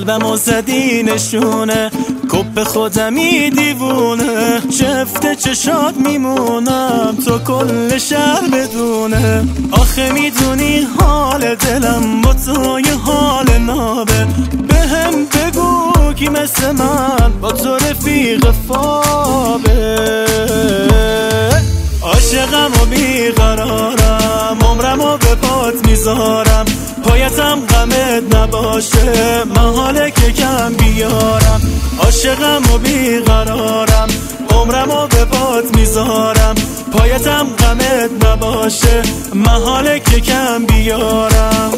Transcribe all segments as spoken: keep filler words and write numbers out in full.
قلبم و زدی نشونه، کپ خودمی دیوونه، چفت چشات میمونم تو کل شهر بدونه. آخه میدونی حال دلم با تو یه حال نابه، بهم بگو کی مثل من با تو رفیق فابه. عاشقم و بیقرارم، عمرم و به پات میذارم، پایتم غمت نباشه محاله که کم بیارم. عاشقم و بیقرارم، عمرم و به پات میذارم، پایتم غمت نباشه محاله که کم بیارم.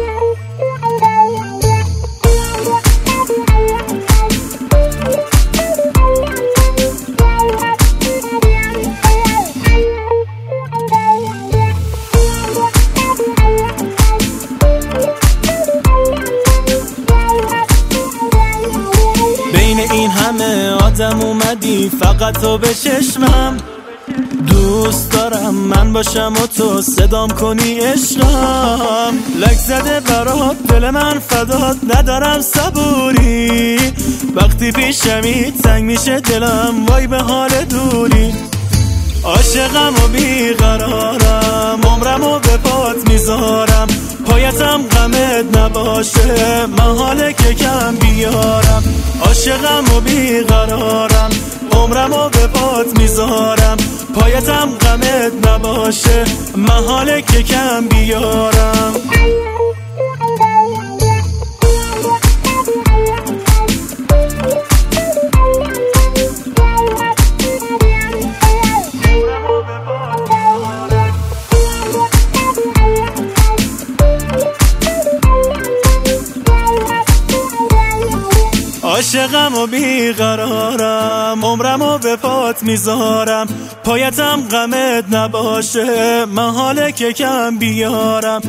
این همه آدم اومدی فقط تو به چشمم، دوست دارم من باشم و تو صدام کنی عشقم. لک زده برات دل من فدات، ندارم صبوری، وقتی پیشمی تنگ میشه دلم وای به حال دوری. عاشقم و بیقرارم، عمرم و به پات میذارم، پایتم غمت نباشه محاله که کم بیارم. عاشقم و بیقرارم، عمرم و به پات میذارم، پایتم غمت نباشه محاله که کم بیارم. عاشقم و بیقرارم، عمرم و به پات میذارم، پایتم غمت نباشه محاله که کم بیارم.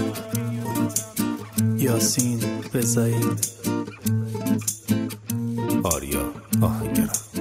یاسین رضایی، آریا آهنگران.